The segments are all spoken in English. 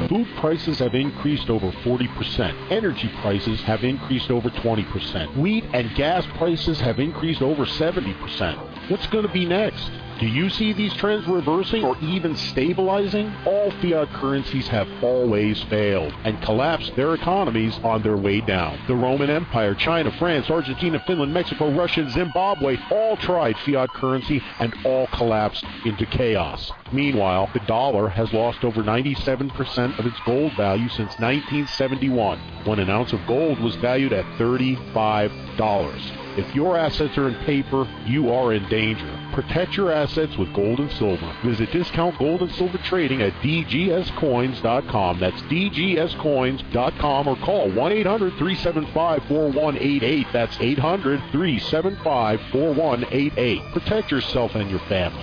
Food prices have increased over 40%. Energy prices have increased over 20%. Wheat and gas prices have increased over 70%. What's going to be next? Do you see these trends reversing or even stabilizing? All fiat currencies have always failed and collapsed their economies on their way down. The Roman Empire, China, France, Argentina, Finland, Mexico, Russia, and Zimbabwe all tried fiat currency and all collapsed into chaos. Meanwhile, the dollar has lost over 97% of its gold value since 1971, when an ounce of gold was valued at $35. If your assets are in paper, you are in danger. Protect your assets with gold and silver. Visit Discount Gold and Silver Trading at dgscoins.com. That's dgscoins.com, or call 1-800-375-4188. That's 800-375-4188. Protect yourself and your family.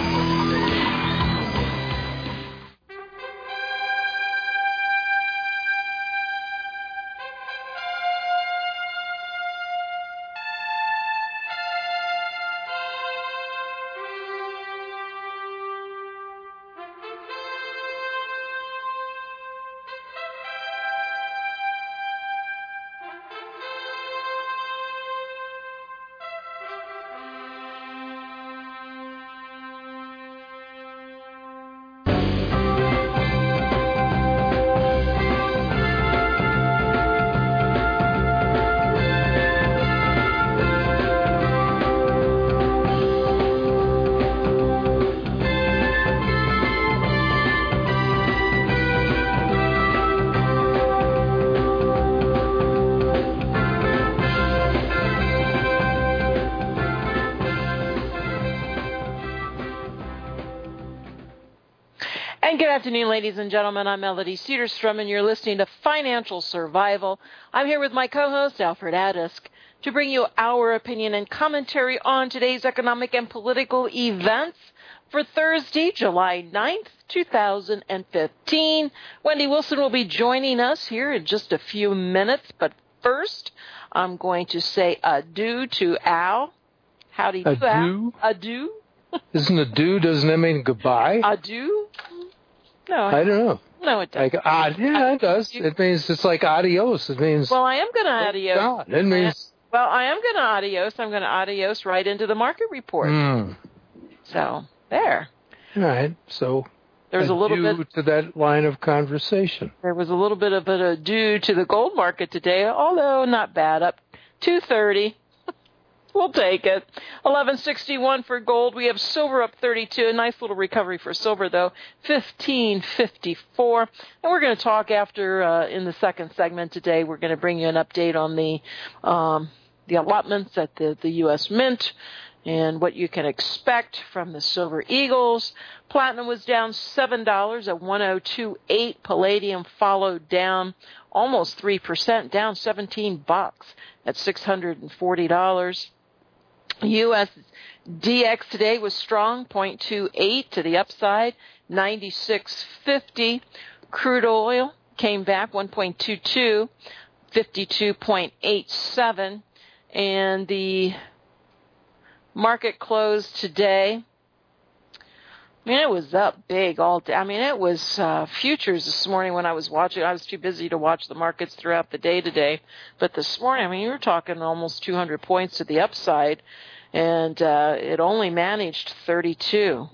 Good afternoon, ladies and gentlemen. I'm Melody Cedarstrom, and you're listening to Financial Survival. I'm here with my co-host, Alfred Adisk, to bring you our opinion and commentary on today's economic and political events for Thursday, July 9th, 2015. Wendy Wilson will be joining us here in just a few minutes, but first, I'm going to say adieu to Al. Howdy do, Al. Adieu? Isn't adieu, doesn't that mean goodbye? Adieu? No, I don't know. No, it doesn't. Yeah, it does. It means it's like adios. It means. Well, I am going to adios. God, it means. Well, I am going to adios. I'm going to adios right into the market report. So there. All right. So there's a little bit to that line of conversation. There was a little bit of an adieu to the gold market today, although not bad. Up 230. We'll take it. 1161 for gold. We have silver up 32. A nice little recovery for silver, though. 1554. And we're going to talk after, in the second segment today, we're going to bring you an update on the allotments at the U.S. Mint and what you can expect from the Silver Eagles. Platinum was down $7 at 1028. Palladium followed down almost 3%, down $17 at $640. U.S. DX today was strong, 0.28 to the upside, 96.50. Crude oil came back, 1.22, 52.87. And the market closed today. I mean, it was up big all day. I mean, it was futures this morning when I was watching. I was too busy to watch the markets throughout the day today. But this morning, I mean, you were talking almost 200 points to the upside, and it only managed 32.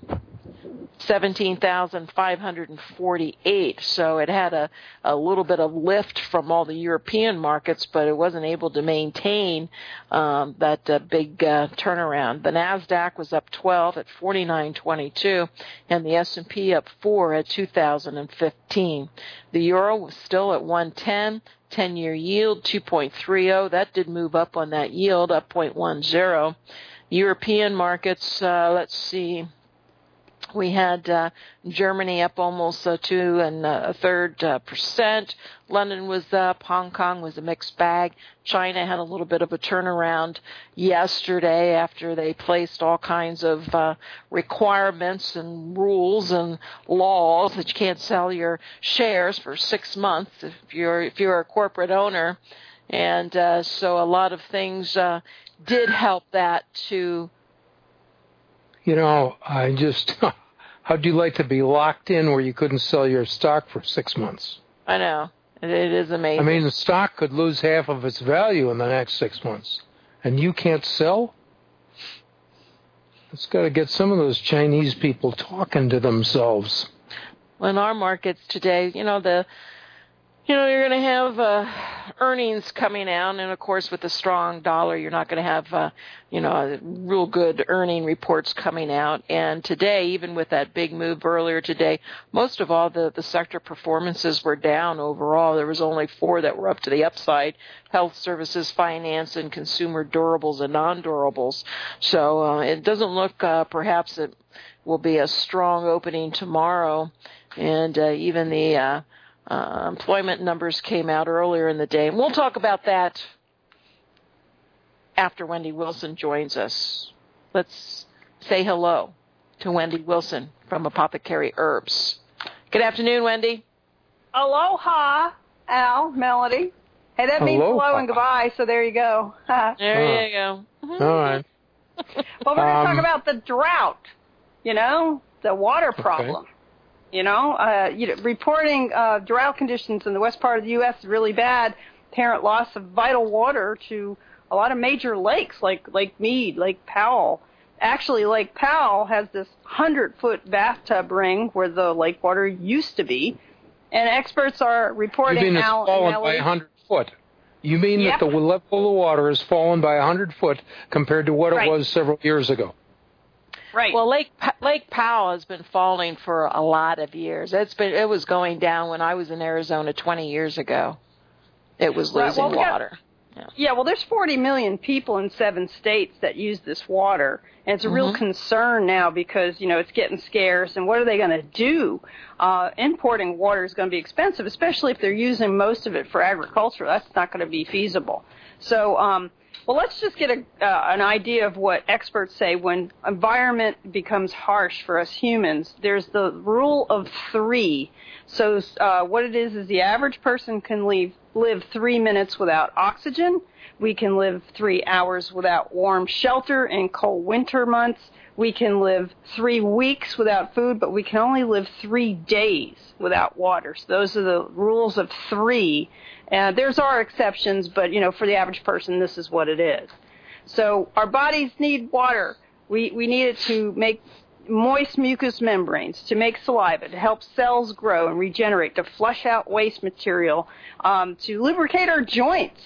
17,548. So it had a little bit of lift from all the European markets, but it wasn't able to maintain that big turnaround. The NASDAQ was up 12 at 4922, and the S&P up 4 at 2015. The euro was still at 110. 10-year yield 2.30. That did move up on that yield, up 0.10. European markets, let's see. We had Germany up almost 2 1/3%. London was up. Hong Kong was a mixed bag. China had a little bit of a turnaround yesterday after they placed all kinds of requirements and rules and laws that you can't sell your shares for 6 months if you're a corporate owner. And so a lot of things did help that to. You know, How'd you like to be locked in where you couldn't sell your stock for 6 months? I know. It is amazing. I mean, the stock could lose half of its value in the next 6 months, and you can't sell? It's got to get some of those Chinese people talking to themselves. Well, in our markets today, you're going to have earnings coming out, and of course, with the strong dollar, you're not going to have, real good earning reports coming out. And today, even with that big move earlier today, most of all the sector performances were down overall. There was only 4 that were up to the upside: health services, finance, and consumer durables and non-durables. So it doesn't look perhaps it will be a strong opening tomorrow, and even the employment numbers came out earlier in the day. And we'll talk about that after Wendy Wilson joins us. Let's say hello to Wendy Wilson from Apothecary Herbs. Good afternoon, Wendy. Aloha, Al, Melody. Hey, that means hello and goodbye, so there you go. There you go. All right. Well, we're going to talk about the drought, the water problem. Okay. Reporting drought conditions in the west part of the U.S. is really bad. Apparent loss of vital water to a lot of major lakes like Lake Mead, Lake Powell. Actually, Lake Powell has this 100-foot bathtub ring where the lake water used to be, and experts are reporting You mean it's fallen by 100 foot? You mean that the level of the water has fallen by 100 foot compared to what it was several years ago? Right. Well, Lake Powell has been falling for a lot of years. It was going down when I was in Arizona 20 years ago. It was losing water. Well, there's 40 million people in 7 states that use this water, and it's a real concern now because, it's getting scarce, and what are they going to do? Importing water is going to be expensive, especially if they're using most of it for agriculture. That's not going to be feasible. So, well, let's just get an idea of what experts say when environment becomes harsh for us humans. There's the rule of 3. So what it is the average person can live 3 minutes without oxygen. We can live 3 hours without warm shelter in cold winter months. We can live 3 weeks without food, but we can only live 3 days without water. So those are the rules of 3. There's our exceptions, but, for the average person, this is what it is. So our bodies need water. We need it to make moist mucous membranes, to make saliva, to help cells grow and regenerate, to flush out waste material, to lubricate our joints,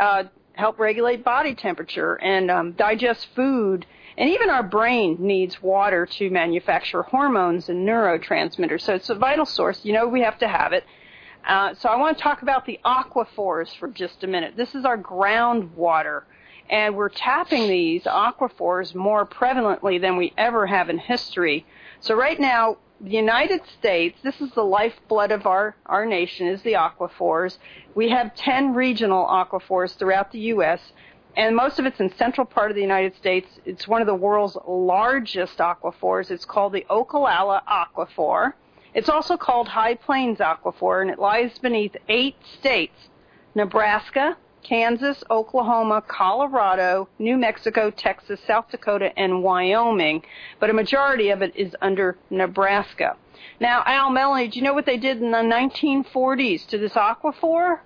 help regulate body temperature, and digest food. And even our brain needs water to manufacture hormones and neurotransmitters. So it's a vital source. We have to have it. So I want to talk about the aquifers for just a minute. This is our groundwater, and we're tapping these aquifers more prevalently than we ever have in history. So right now, the United States, this is the lifeblood of our nation, is the aquifers. We have 10 regional aquifers throughout the U.S., and most of it's in central part of the United States. It's one of the world's largest aquifers. It's called the Ocala Aquifer. It's also called High Plains Aquifer, and it lies beneath 8 states: Nebraska, Kansas, Oklahoma, Colorado, New Mexico, Texas, South Dakota, and Wyoming. But a majority of it is under Nebraska. Now, Al, Melanie, do you know what they did in the 1940s to this aquifer?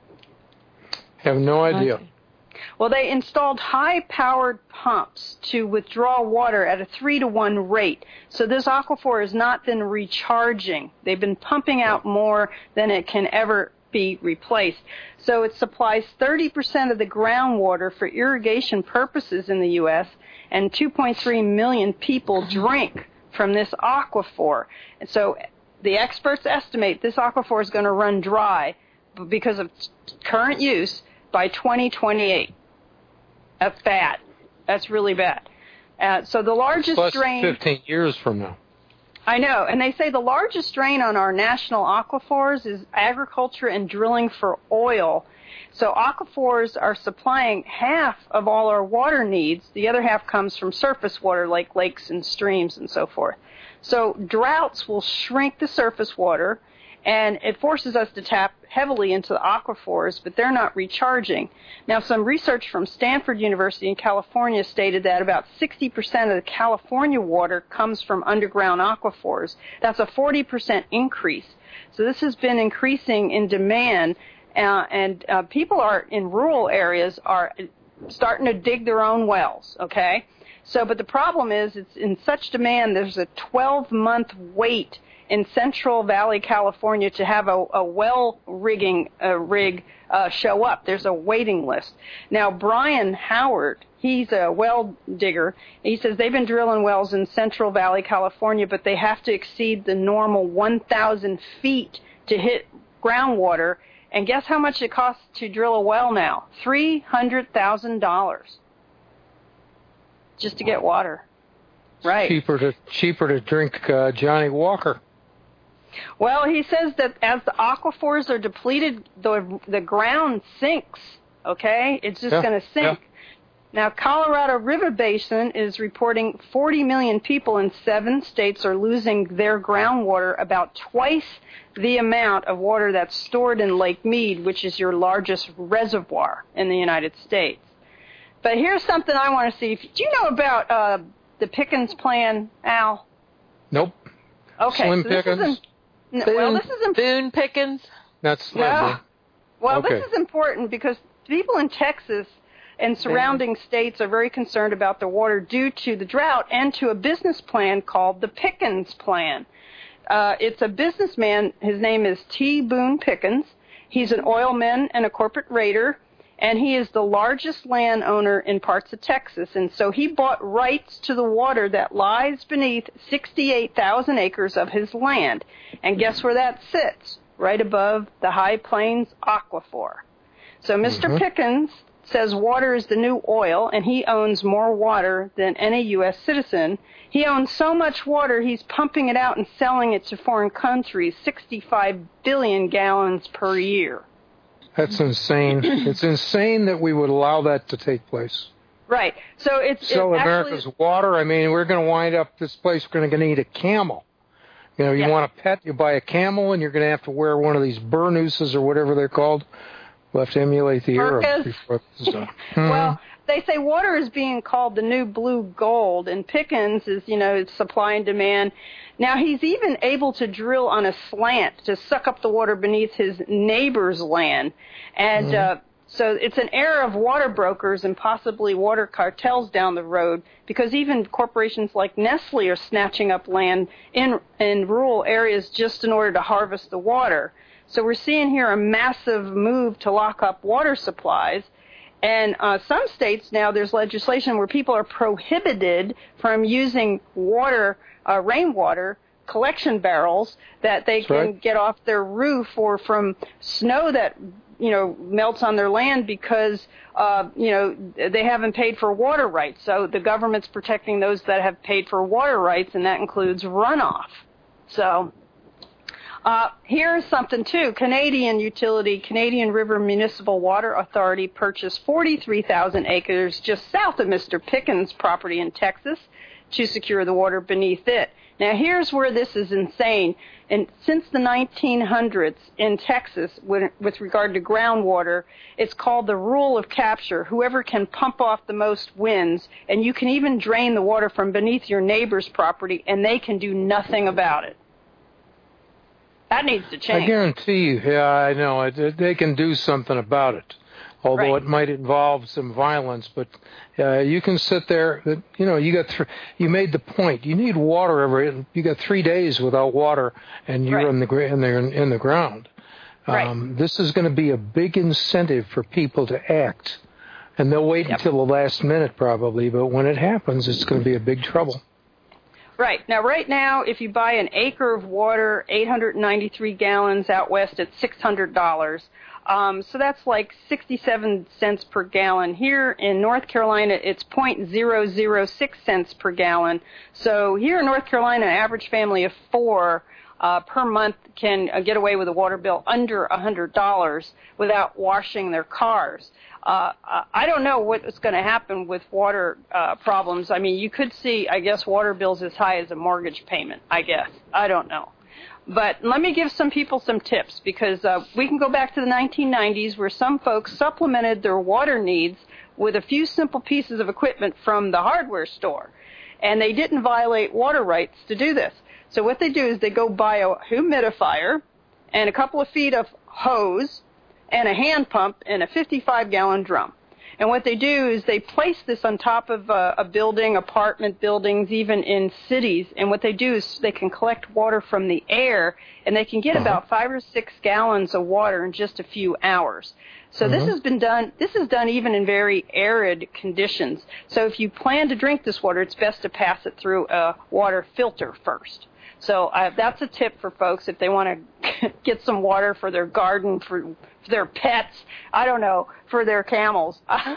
I have no idea. Well, they installed high-powered pumps to withdraw water at a 3-to-1 rate. So this aquifer has not been recharging. They've been pumping out more than it can ever be replaced. So it supplies 30% of the groundwater for irrigation purposes in the U.S., and 2.3 million people drink from this aquifer. And so the experts estimate this aquifer is going to run dry because of current use by 2028. That's bad. That's really bad. So the largest drain... 15 years from now. I know. And they say the largest drain on our national aquifers is agriculture and drilling for oil. So aquifers are supplying half of all our water needs. The other half comes from surface water like lakes and streams and so forth. So droughts will shrink the surface water, and it forces us to tap heavily into the aquifers, but they're not recharging. Now, some research from Stanford University in California stated that about 60% of the California water comes from underground aquifers. That's a 40% increase. So this has been increasing in demand, and people are in rural areas are starting to dig their own wells, okay? So, but the problem is it's in such demand, there's a 12-month wait in Central Valley, California, to have a well rigging rig show up. There's a waiting list. Now, Brian Howard, he's a well digger. He says they've been drilling wells in Central Valley, California, but they have to exceed the normal 1,000 feet to hit groundwater. And guess how much it costs to drill a well now? $300,000 just to get water. Right. Cheaper to drink Johnny Walker. Well, he says that as the aquifers are depleted, the ground sinks, okay? It's just going to sink. Yeah. Now, Colorado River Basin is reporting 40 million people in 7 states are losing their groundwater, about twice the amount of water that's stored in Lake Mead, which is your largest reservoir in the United States. But here's something I want to see. Do you know about the Pickens plan, Al? Nope. Okay. Slim Pickens? This is Boone Pickens? That's Slim. No. Well, okay. This is important because people in Texas and surrounding states are very concerned about the water due to the drought and to a business plan called the Pickens Plan. It's a businessman. His name is T. Boone Pickens. He's an oilman and a corporate raider, and he is the largest landowner in parts of Texas. And so he bought rights to the water that lies beneath 68,000 acres of his land. And guess where that sits? Right above the High Plains Aquifer. So Mr. Pickens says water is the new oil, and he owns more water than any U.S. citizen. He owns so much water, he's pumping it out and selling it to foreign countries, 65 billion gallons per year. That's insane. It's insane that we would allow that to take place. Right. So America's water. I mean, we're going to wind up this place. We're going to need a camel. You know, you want a pet, you buy a camel, and you're going to have to wear one of these burnooses or whatever they're called. We'll have to emulate the era before this is done. Well, they say water is being called the new blue gold, and Pickens is, it's supply and demand. Now, he's even able to drill on a slant to suck up the water beneath his neighbor's land. And so it's an era of water brokers and possibly water cartels down the road, because even corporations like Nestle are snatching up land in rural areas just in order to harvest the water. So we're seeing here a massive move to lock up water supplies. And some states now, there's legislation where people are prohibited from using rainwater collection barrels that they can get off their roof or from snow that, melts on their land because, they haven't paid for water rights. So the government's protecting those that have paid for water rights, and that includes runoff. So here's something, too. Canadian utility, Canadian River Municipal Water Authority, purchased 43,000 acres just south of Mr. Pickens' property in Texas to secure the water beneath it. Now, here's where this is insane. And since the 1900s in Texas, with regard to groundwater, it's called the rule of capture. Whoever can pump off the most wins, and you can even drain the water from beneath your neighbor's property, and they can do nothing about it. That needs to change. I guarantee you, I know, they can do something about it, although it might involve some violence. But you can sit there, you made the point. You need water you got 3 days without water, and you're in the ground. This is going to be a big incentive for people to act, and they'll wait until the last minute probably. But when it happens, it's going to be a big trouble. Right. Now, right now, if you buy an acre of water, 893 gallons out west at $600. So that's like 67 cents per gallon. Here in North Carolina, it's 0.006 cents per gallon. So here in North Carolina, an average family of 4 per month can get away with a water bill under $100 without washing their cars. I don't know what's going to happen with water problems. I mean, you could see, I guess, water bills as high as a mortgage payment, I guess. I don't know. But let me give some people some tips, because we can go back to the 1990s where some folks supplemented their water needs with a few simple pieces of equipment from the hardware store. And they didn't violate water rights to do this. So what they do is they go buy a humidifier and a couple of feet of hose and a hand pump in a 55-gallon drum. And what they do is they place this on top of a building, apartment buildings, even in cities. And what they do is they can collect water from the air, and they can get about 5 or 6 gallons of water in just a few hours. So this has been done. This is done even in very arid conditions. So if you plan to drink this water, it's best to pass it through a water filter first. So that's a tip for folks if they want to get some water for their garden, for their pets, I don't know, for their camels.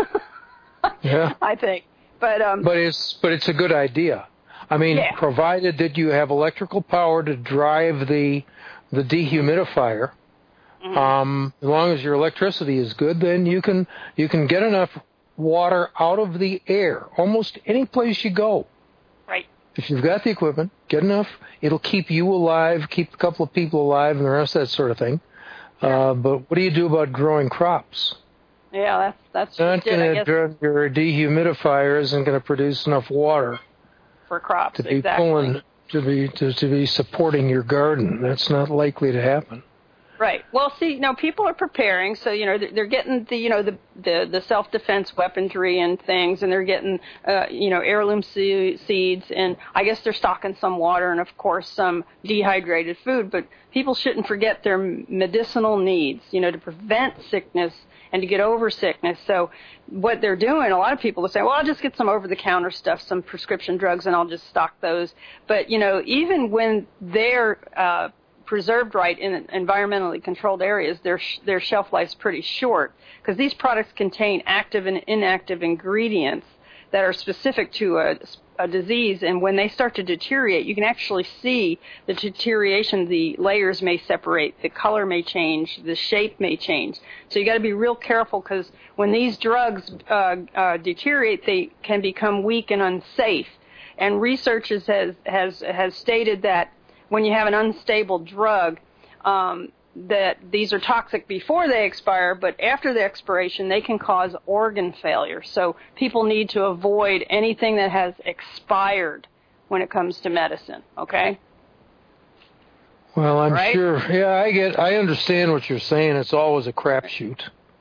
Yeah, I think. But it's a good idea. I mean, provided that you have electrical power to drive the dehumidifier, as long as your electricity is good, then you can get enough water out of the air almost any place you go. Right. If you've got the equipment, get enough. It'll keep you alive, keep a couple of people alive, and the rest of that sort of thing. But what do you do about growing crops? Yeah, that's not going to. Your dehumidifier isn't going to produce enough water for crops to be pulling to be supporting your garden. That's not likely to happen. Right. Well, see, people are preparing, so they're getting the self-defense weaponry and things, and they're getting heirloom seeds, and I guess they're stocking some water and of course some dehydrated food. But people shouldn't forget their medicinal needs, to prevent sickness and to get over sickness. So what they're doing, a lot of people will say, well, I'll just get some over-the-counter stuff, some prescription drugs, and I'll just stock those. But even when they're preserved right in environmentally controlled areas, their shelf life's pretty short, because these products contain active and inactive ingredients that are specific to a disease, and when they start to deteriorate, you can actually see the deterioration. The layers may separate, the color may change, the shape may change. So you got to be real careful, because when these drugs deteriorate, they can become weak and unsafe. And research has stated that when you have an unstable drug, that these are toxic before they expire, but after the expiration, they can cause organ failure. So people need to avoid anything that has expired when it comes to medicine, okay? Well, I'm sure. Yeah, I understand what you're saying. It's always a crapshoot.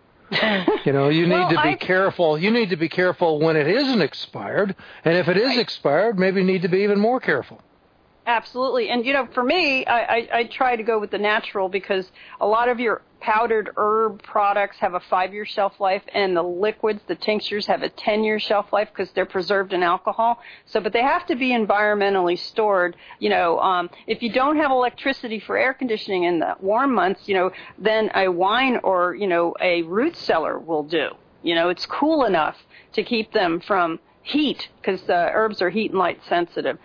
You need to be careful. You need to be careful when it isn't expired, and if it is expired, maybe you need to be even more careful. Absolutely. And, for me, I try to go with the natural, because a lot of your powdered herb products have a 5-year shelf life, and the liquids, the tinctures, have a 10-year shelf life because they're preserved in alcohol. But they have to be environmentally stored. If you don't have electricity for air conditioning in the warm months, then a wine or, a root cellar will do. It's cool enough to keep them from heat, because the herbs are heat and light sensitive.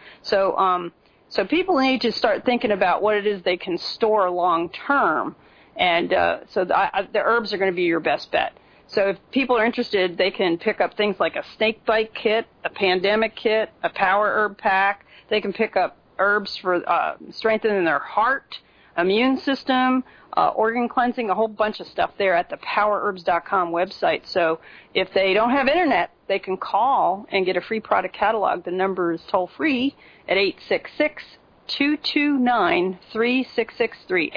So people need to start thinking about what it is they can store long term, and the herbs are going to be your best bet. So if people are interested, they can pick up things like a snake bite kit, a pandemic kit, a power herb pack. They can pick up herbs for strengthening their heart, immune system, organ cleansing, a whole bunch of stuff there at the powerherbs.com website. So if they don't have internet, they can call and get a free product catalog. The number is toll free at 866-229-3663,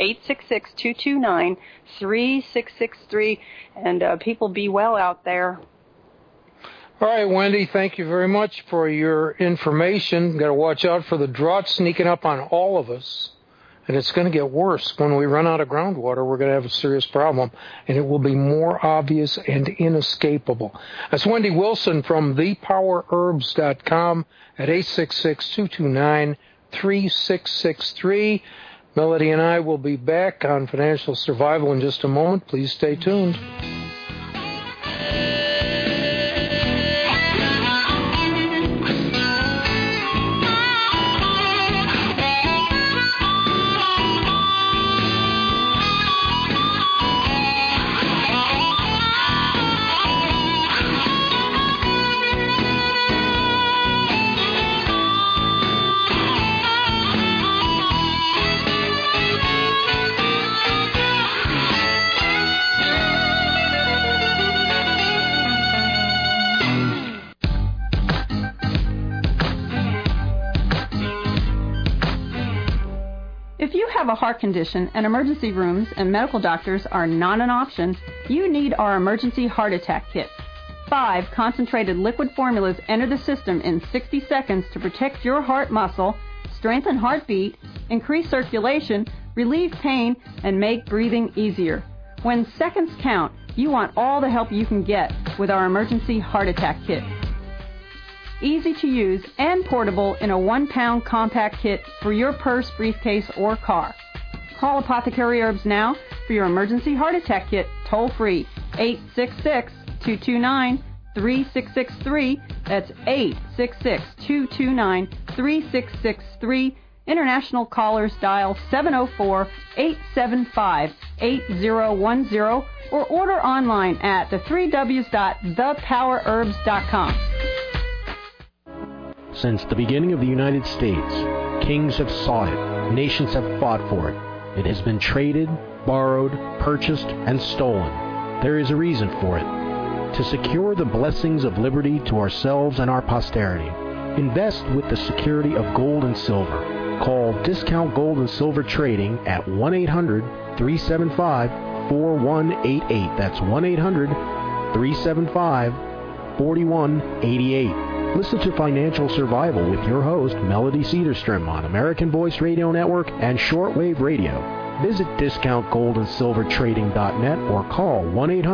866-229-3663, and people be well out there. All right, Wendy, thank you very much for your information. Got to watch out for the drought sneaking up on all of us. And it's going to get worse. When we run out of groundwater, we're going to have a serious problem, and it will be more obvious and inescapable. That's Wendy Wilson from thepowerherbs.com at 866-229-3663. Melody and I will be back on Financial Survival in just a moment. Please stay tuned. have a heart condition and emergency rooms and medical doctors are not an option, you need our Emergency Heart Attack Kit. 5 concentrated liquid formulas enter the system in 60 seconds to protect your heart muscle, strengthen heartbeat, increase circulation, relieve pain, and make breathing easier. When seconds count, you want all the help you can get with our Emergency Heart Attack Kit. Easy to use and portable in a 1-pound compact kit for your purse, briefcase, or car. Call Apothecary Herbs now for your Emergency Heart Attack Kit toll free, 866-229-3663. That's 866-229-3663. International callers dial 704-875-8010 or order online at the3ws.thepowerherbs.com. Since the beginning of the United States, kings have sought it, nations have fought for it. It has been traded, borrowed, purchased, and stolen. There is a reason for it. To secure the blessings of liberty to ourselves and our posterity, invest with the security of gold and silver. Call Discount Gold and Silver Trading at 1-800-375-4188. That's 1-800-375-4188. Listen to Financial Survival with your host, Melody Cedarstrom, on American Voice Radio Network and Shortwave Radio. Visit DiscountGoldandSilverTrading.net or call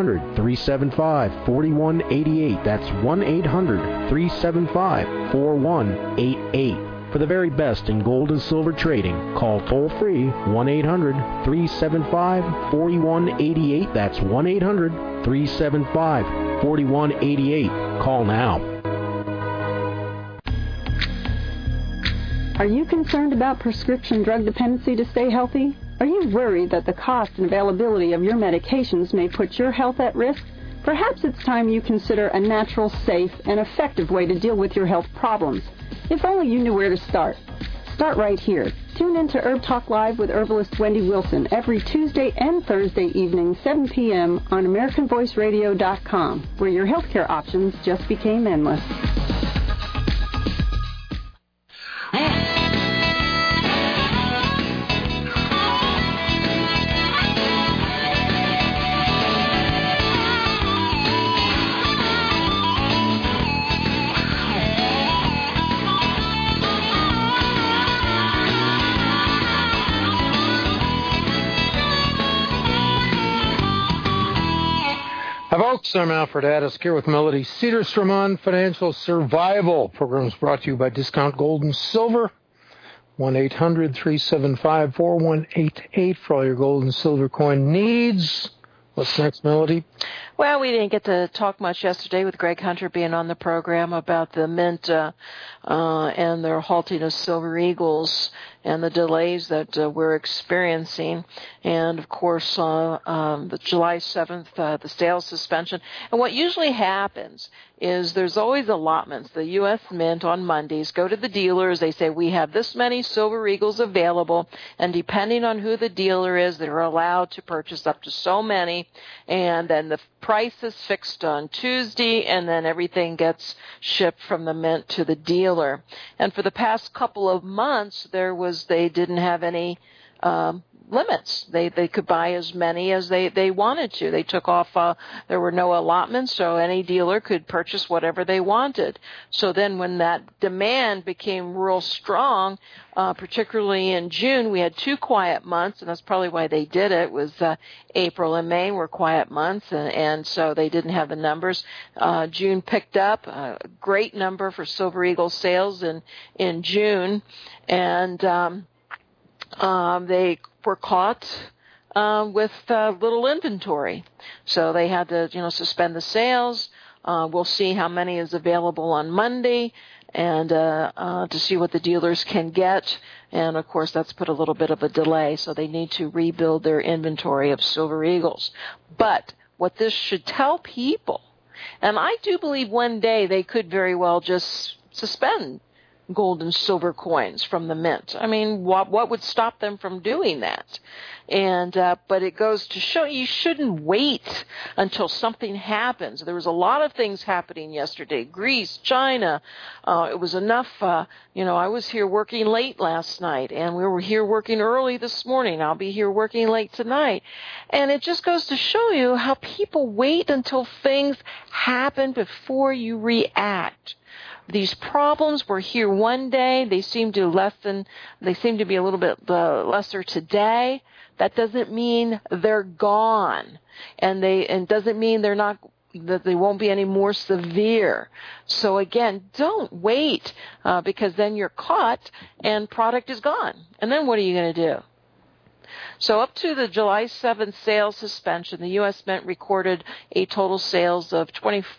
1-800-375-4188. That's 1-800-375-4188. For the very best in gold and silver trading, call toll-free 1-800-375-4188. That's 1-800-375-4188. Call now. Are you concerned about prescription drug dependency to stay healthy? Are you worried that the cost and availability of your medications may put your health at risk? Perhaps it's time you consider a natural, safe, and effective way to deal with your health problems. If only you knew where to start. Start right here. Tune in to Herb Talk Live with herbalist Wendy Wilson every Tuesday and Thursday evening, 7 p.m. on AmericanVoiceRadio.com, where your healthcare options just became endless. Folks, I'm Alfred Addis here with Melody Cedarstrom on Financial Survival. Program's brought to you by Discount Gold and Silver. 1-800-375-4188 for all your gold and silver coin needs. What's next, Melody? Well, we didn't get to talk much yesterday with Greg Hunter being on the program about the Mint and their halting of Silver Eagles and the delays that we're experiencing. And, of course, the July 7th, the sales suspension. And what usually happens is there's always allotments. The U.S. Mint on Mondays go to the dealers. They say, we have this many Silver Eagles available. And depending on who the dealer is, they're allowed to purchase up to so many. And then the price is fixed on Tuesday, and then everything gets shipped from the Mint to the dealer. And for the past couple of months, they didn't have any limits. They could buy as many as they wanted to. They took off, there were no allotments, so any dealer could purchase whatever they wanted. So then when that demand became real strong, particularly in June, we had 2 quiet months, and that's probably why they did it, was April and May were quiet months, and so they didn't have the numbers. June picked up, a great number for Silver Eagle sales in June, and they were caught with little inventory. So they had to, suspend the sales. We'll see how many is available on Monday and to see what the dealers can get. And, of course, that's put a little bit of a delay. So they need to rebuild their inventory of Silver Eagles. But what this should tell people, and I do believe one day they could very well just suspend gold and silver coins from the mint. I mean, what would stop them from doing that? And but it goes to show you shouldn't wait until something happens. There was a lot of things happening yesterday. Greece, China. It was enough. I was here working late last night, and we were here working early this morning. I'll be here working late tonight. And it just goes to show you how people wait until things happen before you react. These problems were here one day. They seem to be a little bit lesser today. That doesn't mean they're gone, and doesn't mean that they won't be any more severe. So again, don't wait because then you're caught and product is gone. And then what are you going to do? So up to the July 7th sales suspension, the U.S. Mint recorded a total sales of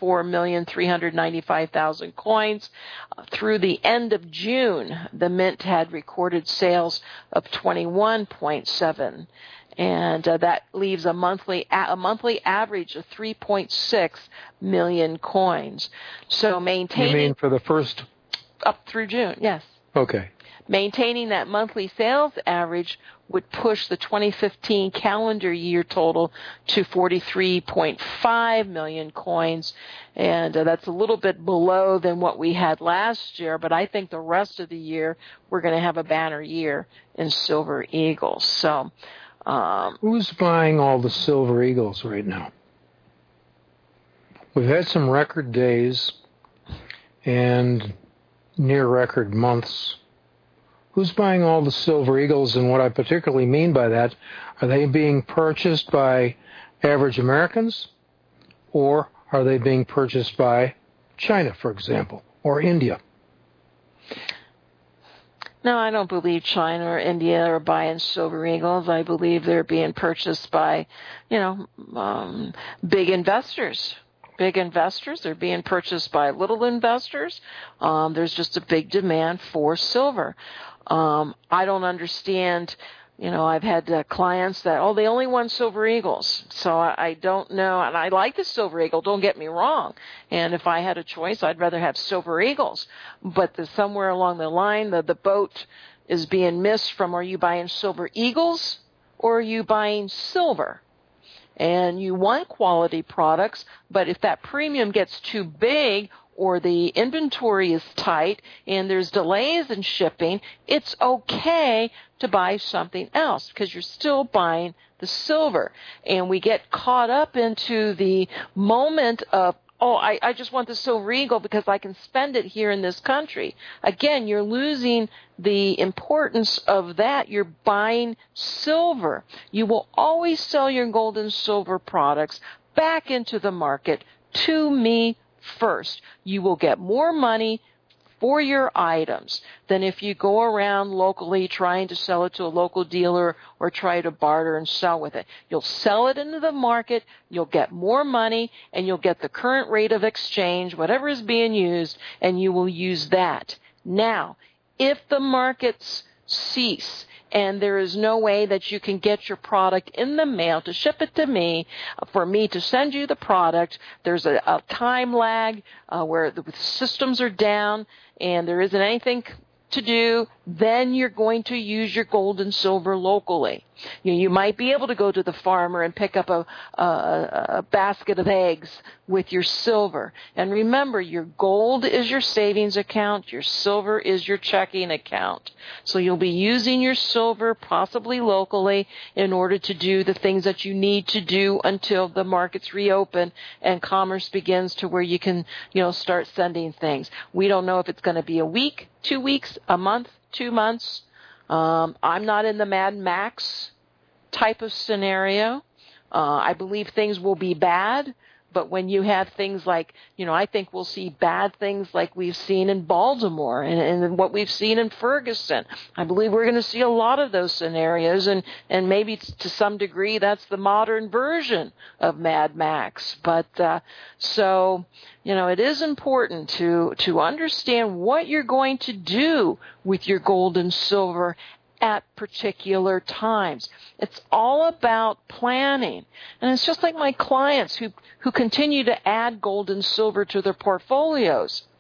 24,395,000 coins. Through the end of June, the Mint had recorded sales of 21.7, and that leaves a monthly average of 3.6 million coins. So maintaining. You mean for the first? Up through June, yes. Okay. Maintaining that monthly sales average would push the 2015 calendar year total to 43.5 million coins, and that's a little bit below than what we had last year, but I think the rest of the year we're going to have a banner year in Silver Eagles. So, who's buying all the Silver Eagles right now? We've had some record days and near record months. Who's buying all the Silver Eagles, and what I particularly mean by that, are they being purchased by average Americans, or are they being purchased by China, for example, or India? No, I don't believe China or India are buying Silver Eagles. I believe they're being purchased by, big investors. Big investors. They're being purchased by little investors. There's just a big demand for silver. I don't understand. I've had clients that, they only want Silver Eagles. So I don't know. And I like the Silver Eagle, don't get me wrong. And if I had a choice, I'd rather have Silver Eagles. But somewhere along the line, the boat is being missed from, are you buying Silver Eagles or are you buying silver? And you want quality products, but if that premium gets too big or the inventory is tight and there's delays in shipping, it's okay to buy something else because you're still buying the silver. And we get caught up into the moment of, I just want the Silver Eagle because I can spend it here in this country. Again, you're losing the importance of that. You're buying silver. You will always sell your gold and silver products back into the market to me first. You will get more money for your items than if you go around locally trying to sell it to a local dealer or try to barter and sell with it. You'll sell it into the market, you'll get more money, and you'll get the current rate of exchange, whatever is being used, and you will use that. Now, if the markets cease and there is no way that you can get your product in the mail to ship it to me, for me to send you the product, there's a time lag where the systems are down and there isn't anything to do, then you're going to use your gold and silver locally. You might be able to go to the farmer and pick up a basket of eggs with your silver. And remember, your gold is your savings account, your silver is your checking account. So you'll be using your silver possibly locally in order to do the things that you need to do until the markets reopen and commerce begins to where you can, start sending things. We don't know if it's going to be a week, 2 weeks, a month, 2 months. I'm not in the Mad Max type of scenario. I believe things will be bad, but when you have things like, I think we'll see bad things like we've seen in Baltimore and what we've seen in Ferguson. I believe we're going to see a lot of those scenarios, and maybe to some degree that's the modern version of Mad Max. But so, it is important to understand what you're going to do with your gold and silver at particular times. It's all about planning. And it's just like my clients who continue to add gold and silver to their portfolios.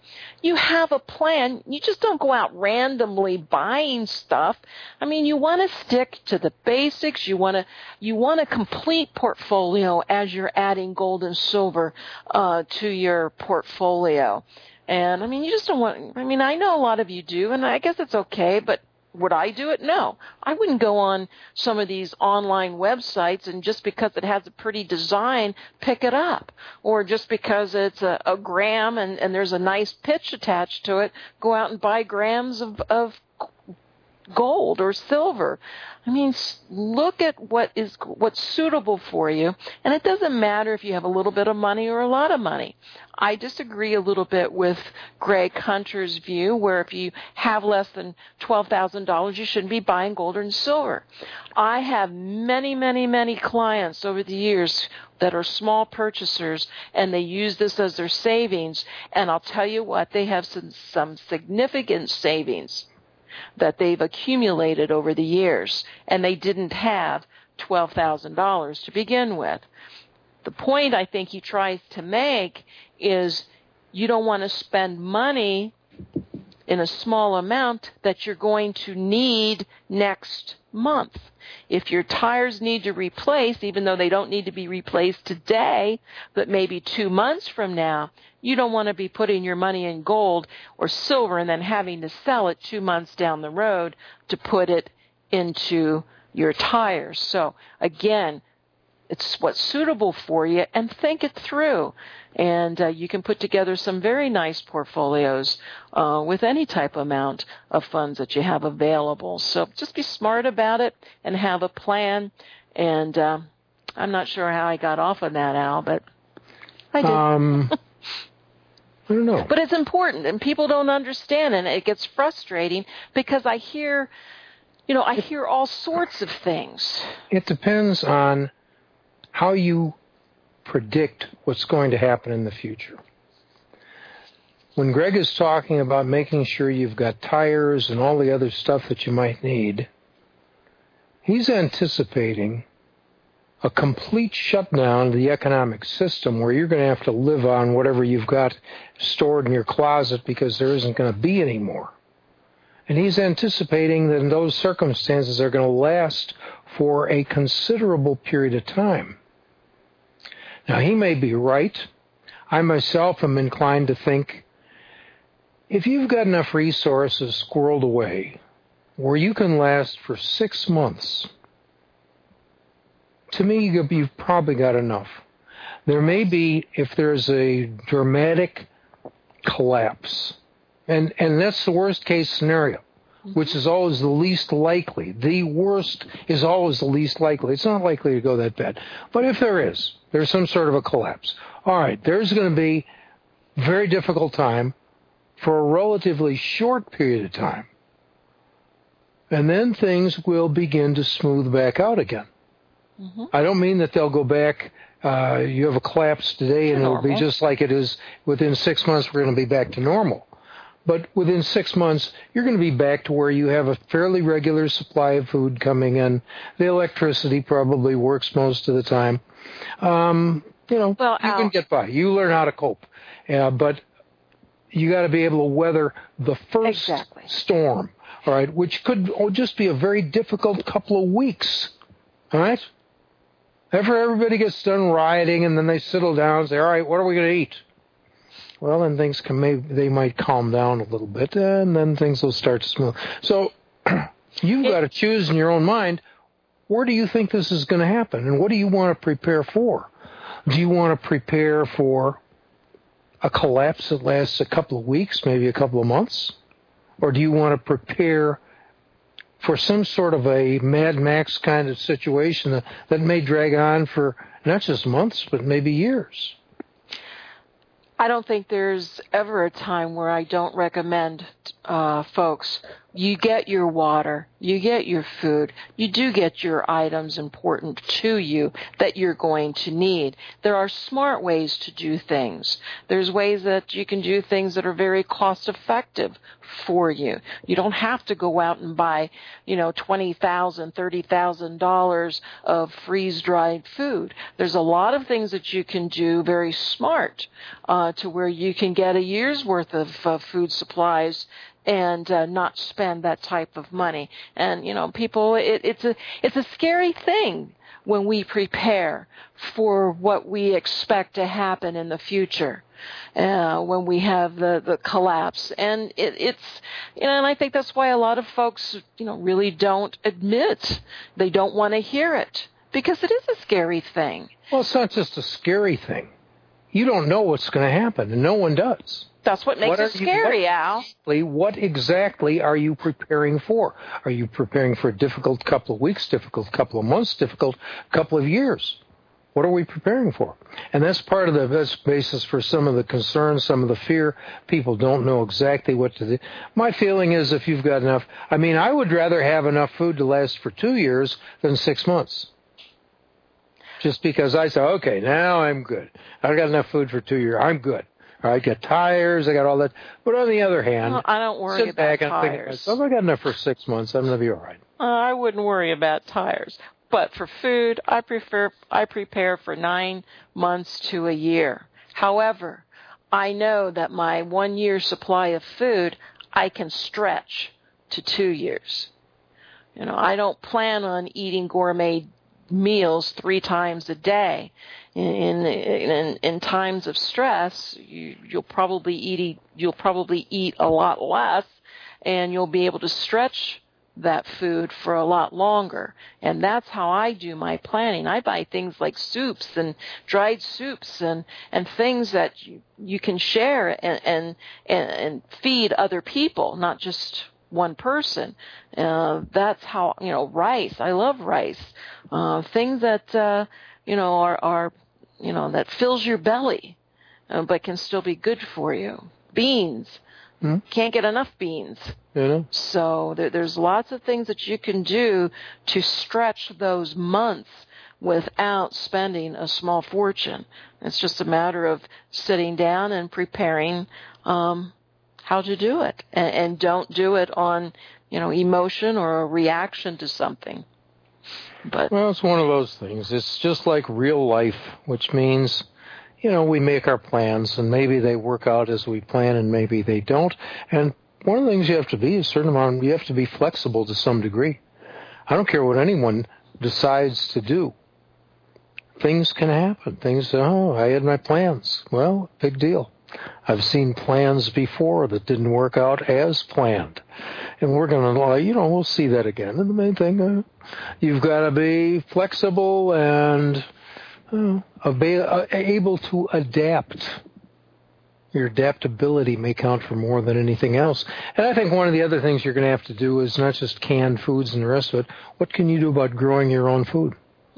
you have a plan. You just don't go out randomly buying stuff. I mean, you want to stick to the basics. You want a complete portfolio as you're adding gold and silver to your portfolio. And I mean, you just don't want, I mean, I know a lot of you do, and I guess it's okay, but would I do it? No. I wouldn't go on some of these online websites and just because it has a pretty design, pick it up. Or just because it's a gram and there's a nice pitch attached to it, go out and buy grams of gold or silver. I mean, look at what's suitable for you, and it doesn't matter if you have a little bit of money or a lot of money. I disagree a little bit with Greg Hunter's view, where if you have less than $12,000, you shouldn't be buying gold and silver. I have many, many, many clients over the years that are small purchasers, and they use this as their savings, and I'll tell you what, they have some significant savings that they've accumulated over the years, and they didn't have $12,000 to begin with. The point I think he tries to make is you don't want to spend money in a small amount that you're going to need next month. If your tires need to replace, even though they don't need to be replaced today, but maybe 2 months from now, you don't want to be putting your money in gold or silver and then having to sell it 2 months down the road to put it into your tires. So again, it's what's suitable for you, and think it through. And you can put together some very nice portfolios with any type of amount of funds that you have available. So just be smart about it and have a plan. And I'm not sure how I got off on that, Al, but I did. I don't know. But it's important, and people don't understand, and it gets frustrating because I hear all sorts of things. It depends on how you predict what's going to happen in the future. When Greg is talking about making sure you've got tires and all the other stuff that you might need, he's anticipating a complete shutdown of the economic system where you're going to have to live on whatever you've got stored in your closet because there isn't going to be any more. And he's anticipating that those circumstances are going to last for a considerable period of time. Now, he may be right. I myself am inclined to think if you've got enough resources squirreled away where you can last for 6 months, to me, you've probably got enough. There may be, if there's a dramatic collapse, and that's the worst case scenario, which is always the least likely. The worst is always the least likely. It's not likely to go that bad. But if there's some sort of a collapse. All right, there's going to be a very difficult time for a relatively short period of time. And then things will begin to smooth back out again. Mm-hmm. I don't mean that they'll go back, you have a collapse today and it'll be just like it is within 6 months, we're going to be back to normal. But within 6 months, you're going to be back to where you have a fairly regular supply of food coming in. The electricity probably works most of the time. You can get by. You learn how to cope. But you got to be able to weather the first storm, all right, which could just be a very difficult couple of weeks, all right? After everybody gets done rioting and then they settle down and say, all right, what are we going to eat? Well, then things they might calm down a little bit, and then things will start to smooth. So you've got to choose in your own mind, where do you think this is going to happen, and what do you want to prepare for? Do you want to prepare for a collapse that lasts a couple of weeks, maybe a couple of months? Or do you want to prepare for some sort of a Mad Max kind of situation that may drag on for not just months, but maybe years? I don't think there's ever a time where I don't recommend folks You get your water, you get your food, you do get your items important to you that you're going to need. There are smart ways to do things. There's ways that you can do things that are very cost effective for you. You don't have to go out and buy, $20,000, $30,000 of freeze-dried food. There's a lot of things that you can do very smart to where you can get a year's worth of food supplies and not spend that type of money. And people, it's a scary thing when we prepare for what we expect to happen in the future, when we have the collapse. And it's and I think that's why a lot of folks really don't admit, they don't want to hear it, because it is a scary thing. Well, it's not just a scary thing. You don't know what's going to happen, and no one does. That's what makes it scary, Al. What exactly are you preparing for? Are you preparing for a difficult couple of weeks, difficult couple of months, difficult couple of years? What are we preparing for? And that's part of the basis for some of the concern, some of the fear. People don't know exactly what to do. My feeling is if you've got enough, I would rather have enough food to last for 2 years than 6 months. Just because I say, okay, now I'm good. I've got enough food for 2 years. I'm good. I got tires, I got all that. But on the other hand, I don't worry about tires. If I got enough for 6 months, I'm going to be all right. I wouldn't worry about tires. But for food, I prepare for 9 months to a year. However, I know that my 1 year supply of food, I can stretch to 2 years. I don't plan on eating gourmet meals 3 times a day. In times of stress, you'll probably eat a lot less, and you'll be able to stretch that food for a lot longer. And that's how I do my planning. I buy things like soups and dried soups and things that you can share and feed other people, not just one person. That's how, rice. I love rice. Things that, are that fills your belly, but can still be good for you. Beans. Can't get enough beans. So there's lots of things that you can do to stretch those months without spending a small fortune. It's just a matter of sitting down and preparing how to do it. And don't do it on, emotion or a reaction to something. Well, it's one of those things. It's just like real life, which means, we make our plans, and maybe they work out as we plan, and maybe they don't. And one of the things you have to be, you have to be flexible to some degree. I don't care what anyone decides to do. Things can happen. I had my plans. Well, big deal. I've seen plans before that didn't work out as planned. And we're going to, we'll see that again. And the main thing, you've got to be flexible and able to adapt. Your adaptability may count for more than anything else. And I think one of the other things you're going to have to do is not just canned foods and the rest of it. What can you do about growing your own food?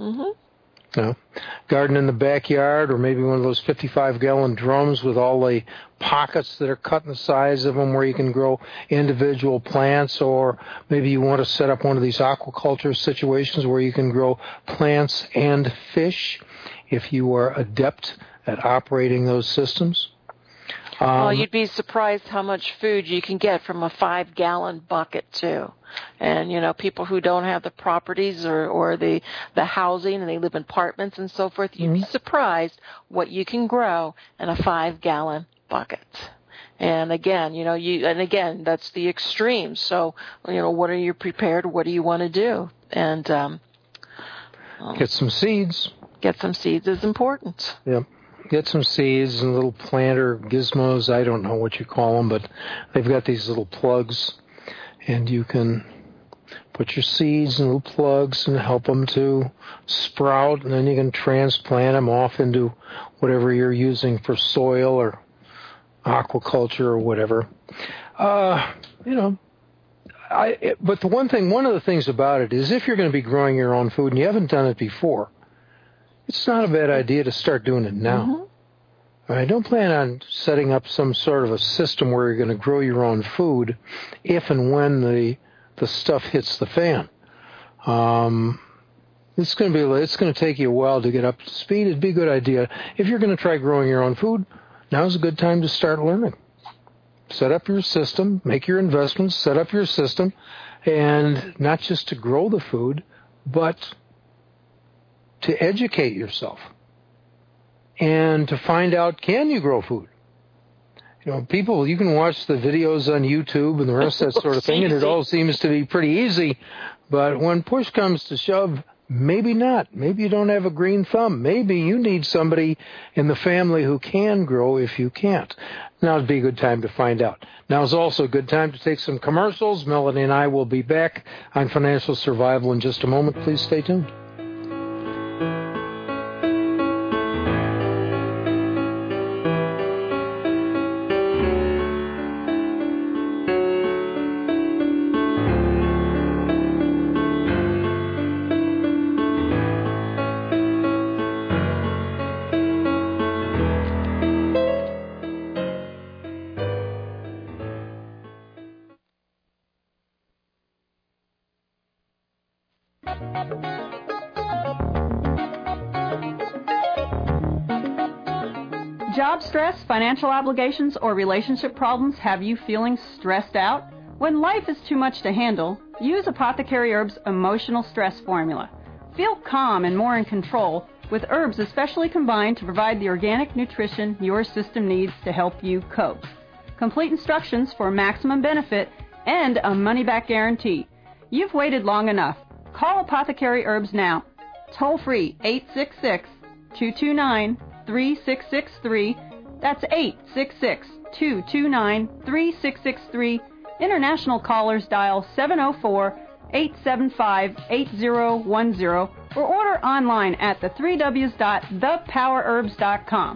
Garden in the backyard, or maybe one of those 55-gallon drums with all the pockets that are cut in the size of them where you can grow individual plants, or maybe you want to set up one of these aquaculture situations where you can grow plants and fish if you are adept at operating those systems. Well, you'd be surprised how much food you can get from a 5-gallon bucket, too. And, people who don't have the properties or the housing, and they live in apartments and so forth, you'd be surprised what you can grow in a 5-gallon bucket. And again, that's the extreme. So, what are you prepared? What do you want to do? And get some seeds. Get some seeds is important. Yep. Get some seeds and little planter gizmos. I don't know what you call them, but they've got these little plugs, and you can put your seeds in little plugs and help them to sprout, and then you can transplant them off into whatever you're using for soil or aquaculture or whatever. But one of the things about it is if you're going to be growing your own food and you haven't done it before, it's not a bad idea to start doing it now. I don't plan on setting up some sort of a system where you're going to grow your own food if and when the stuff hits the fan. It's going to take you a while to get up to speed. It'd be a good idea. If you're going to try growing your own food, now's a good time to start learning. Set up your system, make your investments, set up your system, and not just to grow the food, but to educate yourself and to find out, can you grow food? You know, people, you can watch the videos on YouTube and the rest of that sort of thing, and it all seems to be pretty easy. But when push comes to shove, maybe not. Maybe you don't have a green thumb. Maybe you need somebody in the family who can grow if you can't. Now would be a good time to find out. Now is also a good time to take some commercials. Melody and I will be back on Financial Survival in just a moment. Please stay tuned. Job stress, financial obligations, or relationship problems have you feeling stressed out? When life is too much to handle, use Apothecary Herbs Emotional Stress Formula. Feel calm and more in control with herbs especially combined to provide the organic nutrition your system needs to help you cope. Complete instructions for maximum benefit and a money-back guarantee. You've waited long enough. Call Apothecary Herbs now. Toll free 866-229-3663. That's 866-229-3663. International callers dial 704-875-8010 or order online at the3ws.thepowerherbs.com.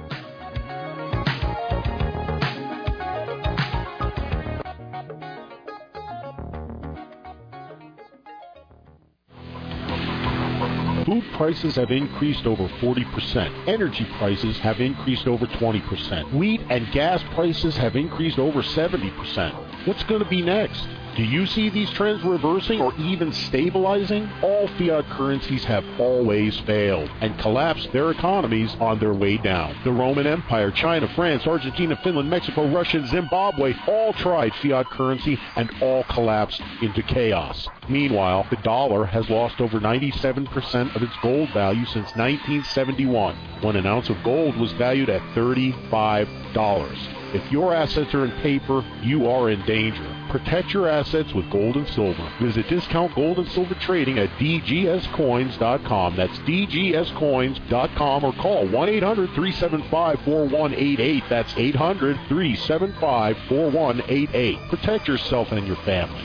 Food prices have increased over 40%. Energy prices have increased over 20%. Wheat and gas prices have increased over 70%. What's going to be next? Do you see these trends reversing or even stabilizing? All fiat currencies have always failed and collapsed their economies on their way down. The Roman Empire, China, France, Argentina, Finland, Mexico, Russia, and Zimbabwe all tried fiat currency and all collapsed into chaos. Meanwhile, the dollar has lost over 97% of its gold value since 1971, when an ounce of gold was valued at $35. If your assets are in paper, you are in danger. Protect your assets with gold and silver. Visit Discount Gold and Silver Trading at dgscoins.com. That's dgscoins.com, or call 1-800-375-4188. That's 800-375-4188. Protect yourself and your family.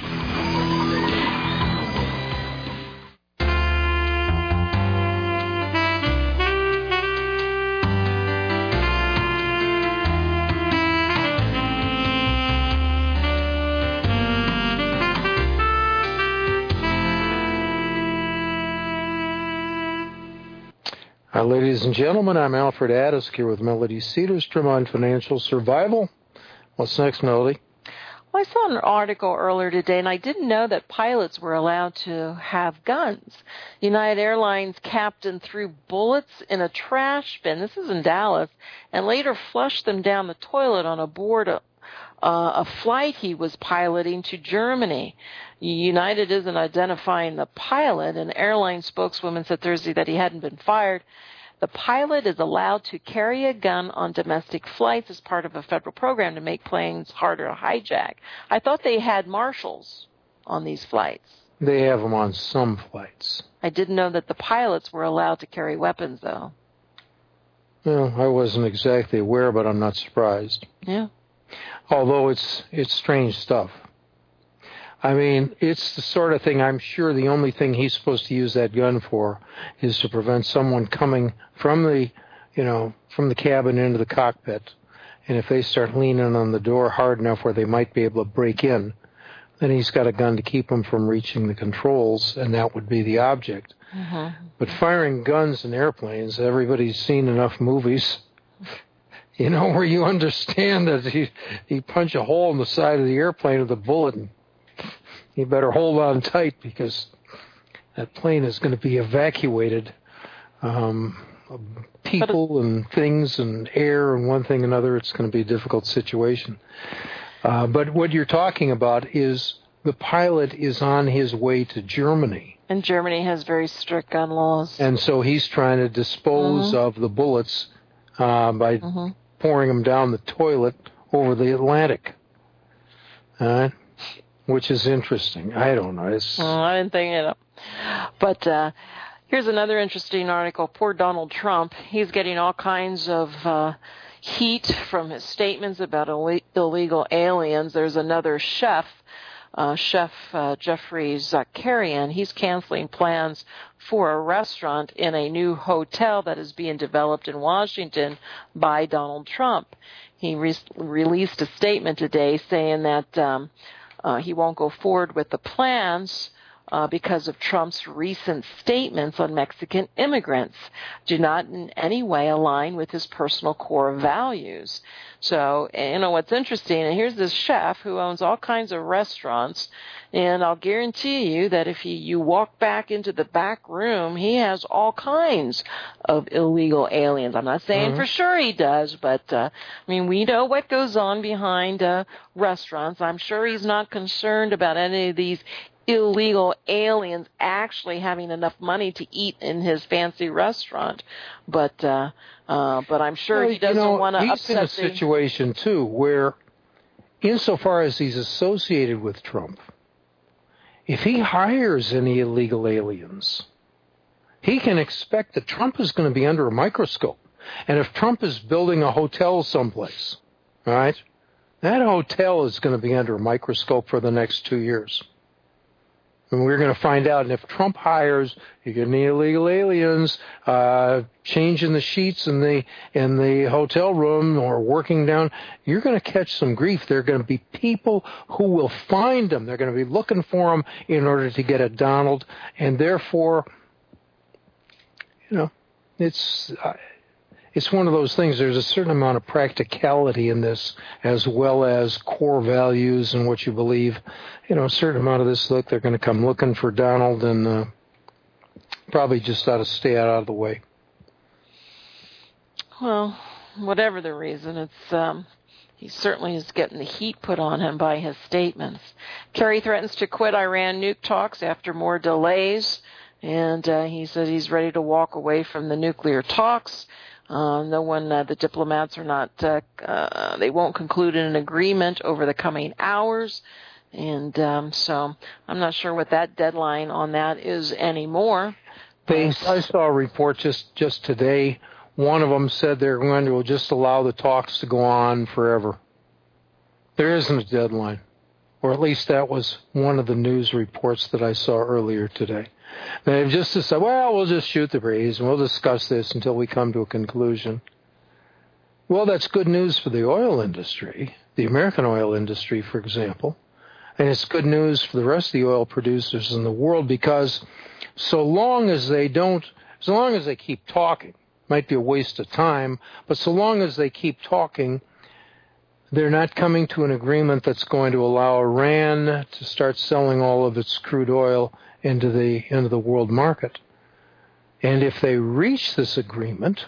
Ladies and gentlemen, I'm Alfred Addisk here with Melody Cedarstrom on Financial Survival. What's next, Melody? Well, I saw an article earlier today, and I didn't know that pilots were allowed to have guns. United Airlines captain threw bullets in a trash bin, this is in Dallas, and later flushed them down the toilet on board a flight he was piloting to Germany. United isn't identifying the pilot. An airline spokeswoman said Thursday that he hadn't been fired. The pilot is allowed to carry a gun on domestic flights as part of a federal program to make planes harder to hijack. I thought they had marshals on these flights. They have them on some flights. I didn't know that the pilots were allowed to carry weapons, though. Well, I wasn't exactly aware, but I'm not surprised. Yeah. Although it's strange stuff. I mean, it's the sort of thing, I'm sure the only thing he's supposed to use that gun for is to prevent someone coming from the cabin into the cockpit. And if they start leaning on the door hard enough where they might be able to break in, then he's got a gun to keep them from reaching the controls, and that would be the object. Mm-hmm. But firing guns in airplanes, everybody's seen enough movies. where you understand that he punch a hole in the side of the airplane with a bullet, and you better hold on tight because that plane is going to be evacuated. People and things and air and one thing and another, it's going to be a difficult situation. But what you're talking about is the pilot is on his way to Germany. And Germany has very strict gun laws. And so he's trying to dispose of the bullets by pouring them down the toilet over the Atlantic. Which is interesting. I don't know. I didn't think it up. But here's another interesting article. Poor Donald Trump. He's getting all kinds of heat from his statements about illegal aliens. There's another chef, Jeffrey Zakarian. He's canceling plans for a restaurant in a new hotel that is being developed in Washington by Donald Trump. He released a statement today saying that he won't go forward with the plans because of Trump's recent statements on Mexican immigrants do not in any way align with his personal core values. So, what's interesting, and here's this chef who owns all kinds of restaurants, and I'll guarantee you that if you walk back into the back room, he has all kinds of illegal aliens. I'm not saying for sure he does, but, we know what goes on behind restaurants. I'm sure he's not concerned about any of these illegal aliens actually having enough money to eat in his fancy restaurant, but I'm sure he doesn't want to upset. He's in a situation too where, insofar as he's associated with Trump, if he hires any illegal aliens, he can expect that Trump is going to be under a microscope. And if Trump is building a hotel someplace, all right, that hotel is going to be under a microscope for the next 2 years. And we're going to find out. And if Trump hires, you get any illegal aliens changing the sheets in the hotel room or working down, you're going to catch some grief. There are going to be people who will find them. They're going to be looking for them in order to get at Donald. And therefore, it's one of those things. There's a certain amount of practicality in this, as well as core values and what you believe. A certain amount of this, they're going to come looking for Donald, and probably just ought to stay out of the way. Well, whatever the reason, it's he certainly is getting the heat put on him by his statements. Kerry threatens to quit Iran nuke talks after more delays, and he says he's ready to walk away from the nuclear talks. The diplomats are not, they won't conclude an agreement over the coming hours. And so I'm not sure what that deadline on that is anymore. I saw a report just today. One of them said they're going to just allow the talks to go on forever. There isn't a deadline. Or at least that was one of the news reports that I saw earlier today. They've just decided, we'll just shoot the breeze and we'll discuss this until we come to a conclusion. Well, that's good news for the oil industry, the American oil industry, for example. And it's good news for the rest of the oil producers in the world, because so long as they keep talking, might be a waste of time, but so long as they keep talking, they're not coming to an agreement that's going to allow Iran to start selling all of its crude oil into the world market. And if they reach this agreement,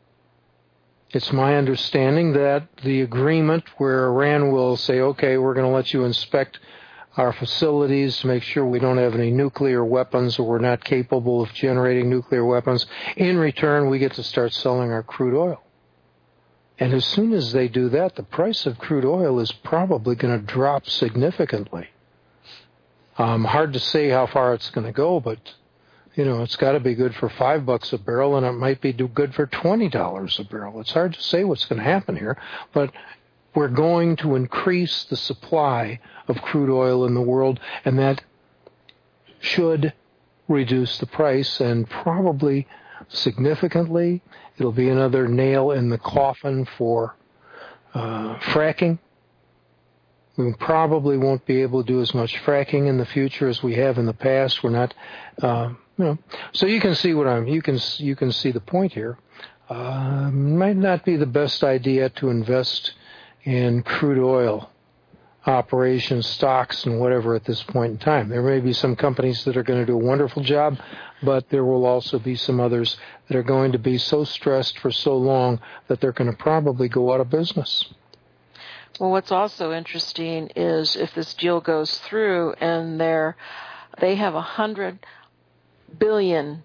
it's my understanding that the agreement where Iran will say, okay, we're going to let you inspect our facilities to make sure we don't have any nuclear weapons or we're not capable of generating nuclear weapons. In return, we get to start selling our crude oil. And as soon as they do that, the price of crude oil is probably going to drop significantly. Hard to say how far it's going to go, but it's got to be good for $5 a barrel, and it might be good for $20 a barrel. It's hard to say what's going to happen here, but we're going to increase the supply of crude oil in the world, and that should reduce the price, and probably significantly it'll be another nail in the coffin for fracking. We probably won't be able to do as much fracking in the future as we have in the past. We're not, So you can see you can see the point here. might not be the best idea to invest in crude oil operations, stocks, and whatever at this point in time. There may be some companies that are going to do a wonderful job, but there will also be some others that are going to be so stressed for so long that they're going to probably go out of business. Well, what's also interesting is if this deal goes through and they have $100 billion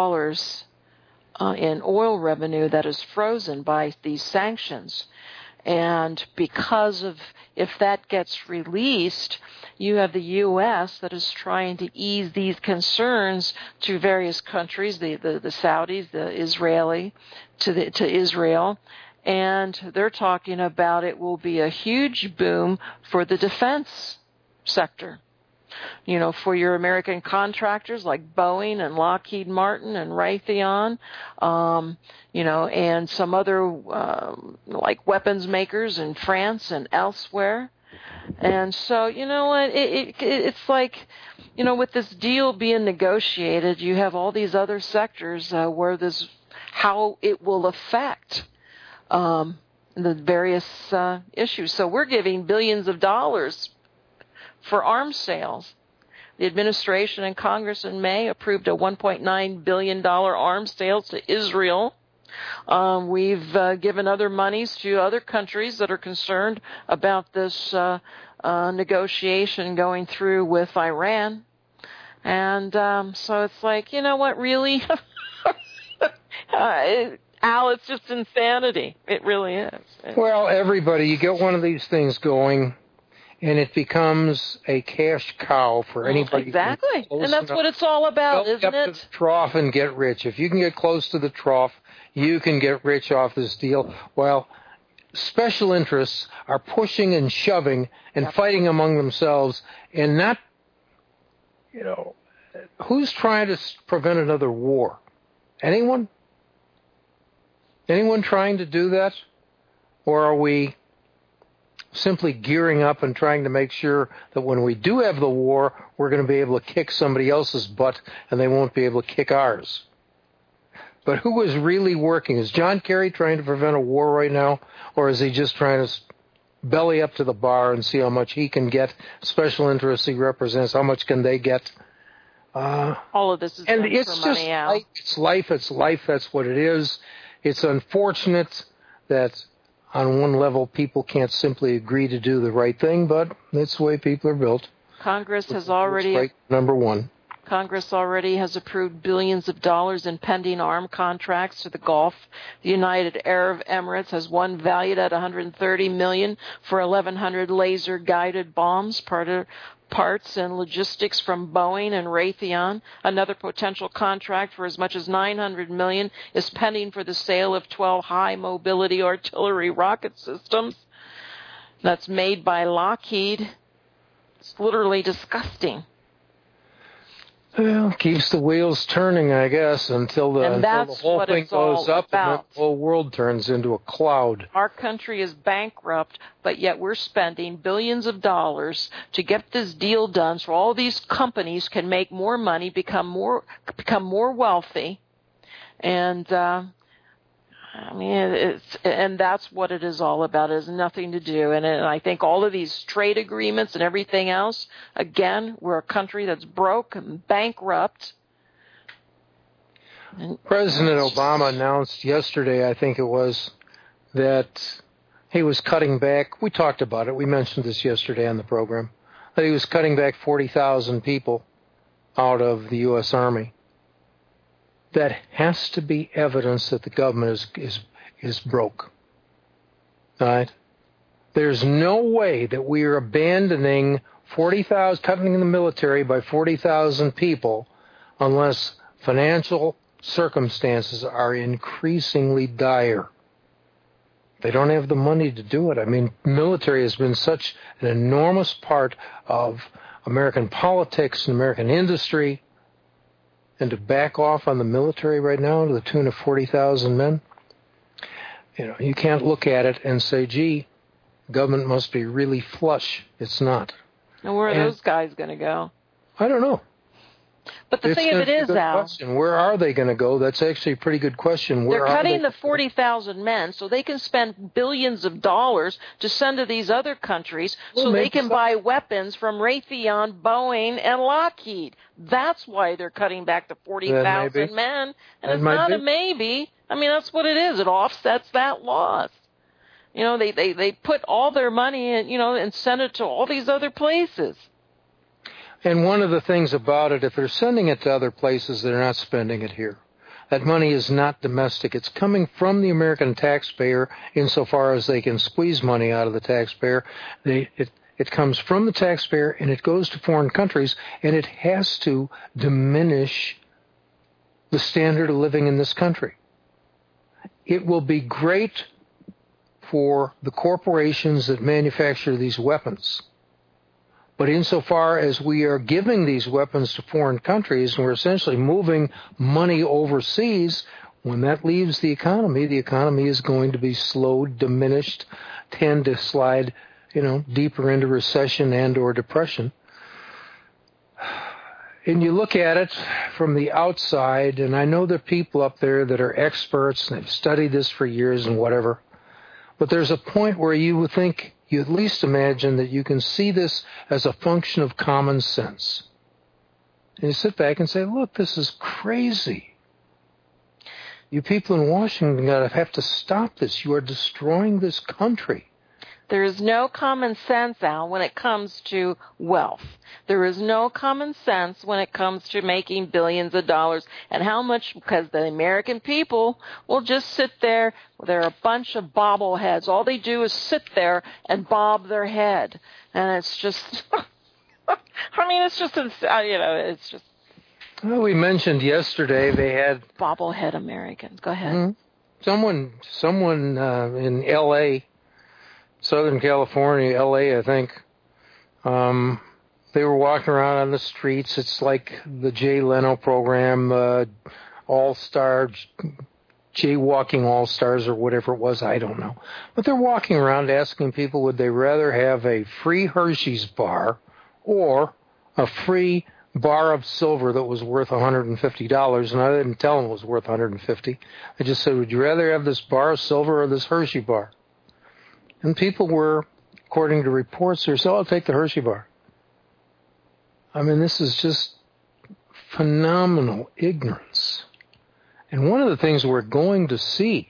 in oil revenue that is frozen by these sanctions. And because of, if that gets released, you have the U.S. that is trying to ease these concerns to various countries, the Saudis, the Israeli, to Israel, and they're talking about it will be a huge boom for the defense sector. You know, for your American contractors like Boeing and Lockheed Martin and Raytheon, you know, and some other like weapons makers in France and elsewhere. And so, you know what, it's like, you know, with this deal being negotiated, you have all these other sectors where this, how it will affect the various issues. So we're giving billions of dollars for arms sales. The administration and Congress in May approved a $1.9 billion arms sales to Israel. We've given other monies to other countries that are concerned about this negotiation going through with Iran. And so it's like, you know what, really? Al, it's just insanity. It really is. Well, everybody, you get one of these things going, and it becomes a cash cow for anybody. Exactly. And that's what it's all about, isn't it? Up to the trough and get rich. If you can get close to the trough, you can get rich off this deal. Well, special interests are pushing and shoving and fighting among themselves, and not, you know, who's trying to prevent another war? Anyone? Anyone trying to do that? Or are we simply gearing up and trying to make sure that when we do have the war, we're going to be able to kick somebody else's butt and they won't be able to kick ours? But who is really working? Is John Kerry trying to prevent a war right now? Or is he just trying to belly up to the bar and see how much he can get? Special interests he represents, how much can they get? All of this is and for it's money, Al. just life. It's life. That's what it is. It's unfortunate that on one level people can't simply agree to do the right thing, but it's the way people are built. Congress has already right, number one. Congress already has approved billions of dollars in pending arm contracts to the Gulf. The United Arab Emirates has one valued at $130 million for 1,100 laser-guided bombs, parts and logistics from Boeing and Raytheon. Another potential contract for as much as $900 million is pending for the sale of 12 high-mobility artillery rocket systems. That's made by Lockheed. It's literally disgusting. Well, keeps the wheels turning, I guess, until the whole thing goes up and the whole world turns into a cloud. Our country is bankrupt, but yet we're spending billions of dollars to get this deal done so all these companies can make more money, become more wealthy. And I mean, and that's what it is all about. It has nothing to do. And I think all of these trade agreements and everything else, again, we're a country that's broke and bankrupt. And President Obama announced yesterday, I think it was, that he was cutting back. We talked about it. We mentioned this yesterday on the program, that he was cutting back 40,000 people out of the U.S. Army. That has to be evidence that the government is broke. All right? There's no way that we are abandoning 40,000, cutting the military by 40,000 people unless financial circumstances are increasingly dire. They don't have the money to do it. I mean, military has been such an enormous part of American politics and American industry. And to back off on the military right now to the tune of 40,000 men, you know, you can't look at it and say, gee, government must be really flush. It's not. And where are those guys going to go? I don't know. But the thing of it is, Al, question. Where are they going to go? That's actually a pretty good question. They're cutting the 40,000 men so they can spend billions of dollars to send to these other countries so they can buy weapons from Raytheon, Boeing, and Lockheed. That's why they're cutting back to 40,000 men. And it's not a maybe. I mean, that's what it is. It offsets that loss. You know, they put all their money in, you know, and send it to all these other places. And one of the things about it, if they're sending it to other places, they're not spending it here. That money is not domestic. It's coming from the American taxpayer insofar as they can squeeze money out of the taxpayer. It comes from the taxpayer, and it goes to foreign countries, and it has to diminish the standard of living in this country. It will be great for the corporations that manufacture these weapons. But insofar as we are giving these weapons to foreign countries and we're essentially moving money overseas, when that leaves the economy is going to be slowed, diminished, tend to slide, you know, deeper into recession and or depression. And you look at it from the outside, and I know there are people up there that are experts and they've studied this for years and whatever, but there's a point where you would think, you at least imagine that you can see this as a function of common sense. And you sit back and say, look, this is crazy. You people in Washington have to stop this. You are destroying this country. There is no common sense, Al, when it comes to wealth. There is no common sense when it comes to making billions of dollars and how much, because the American people will just sit there. They're a bunch of bobbleheads. All they do is sit there and bob their head. And it's just, I mean, it's just, you know, it's just. Well, we mentioned yesterday they had. Bobblehead Americans. Go ahead. Mm-hmm. Someone in L.A., Southern California, L.A., I think, they were walking around on the streets. It's like the Jay Leno program, All-Star, Jaywalking All-Stars or whatever it was, I don't know. But they're walking around asking people would they rather have a free Hershey's bar or a free bar of silver that was worth $150. And I didn't tell them it was worth $150. I just said, would you rather have this bar of silver or this Hershey bar? And people were, according to reports, they said, I'll take the Hershey bar. I mean, this is just phenomenal ignorance. And one of the things we're going to see,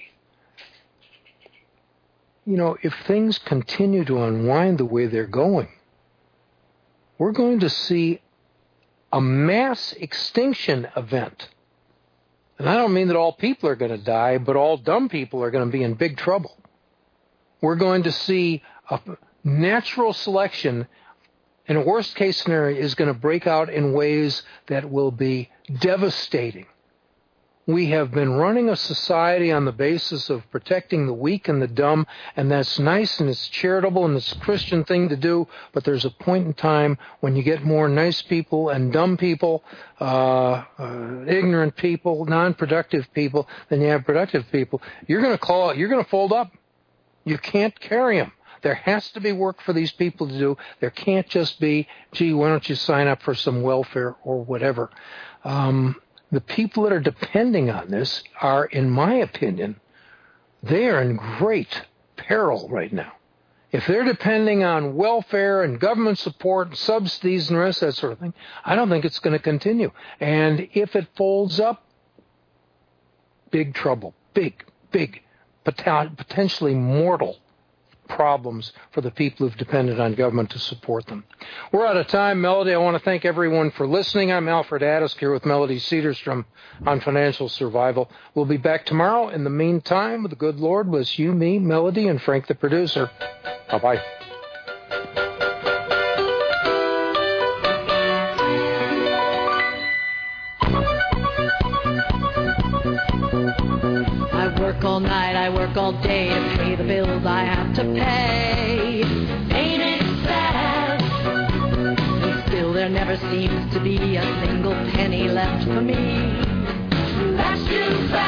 you know, if things continue to unwind the way they're going, we're going to see a mass extinction event. And I don't mean that all people are going to die, but all dumb people are going to be in big trouble. We're going to see a natural selection, and a worst-case scenario is going to break out in ways that will be devastating. We have been running a society on the basis of protecting the weak and the dumb, and that's nice and it's charitable and it's a Christian thing to do, but there's a point in time when you get more nice people and dumb people, ignorant people, non-productive people than you have productive people. You're going to fold up. You can't carry them. There has to be work for these people to do. There can't just be, gee, why don't you sign up for some welfare or whatever. The people that are depending on this are, in my opinion, they are in great peril right now. If they're depending on welfare and government support and subsidies and the rest of that sort of thing, I don't think it's going to continue. And if it folds up, big trouble, big, potentially mortal problems for the people who've depended on government to support them. We're out of time, Melody. I want to thank everyone for listening. I'm Alfred Addisk here with Melody Cedarstrom on Financial Survival. We'll be back tomorrow. In the meantime, the good Lord was you, me, Melody, and Frank the producer. Bye-bye. All night, I work all day to pay the bills I have to pay. Ain't it sad? And still there never seems to be a single penny left for me. That's too bad.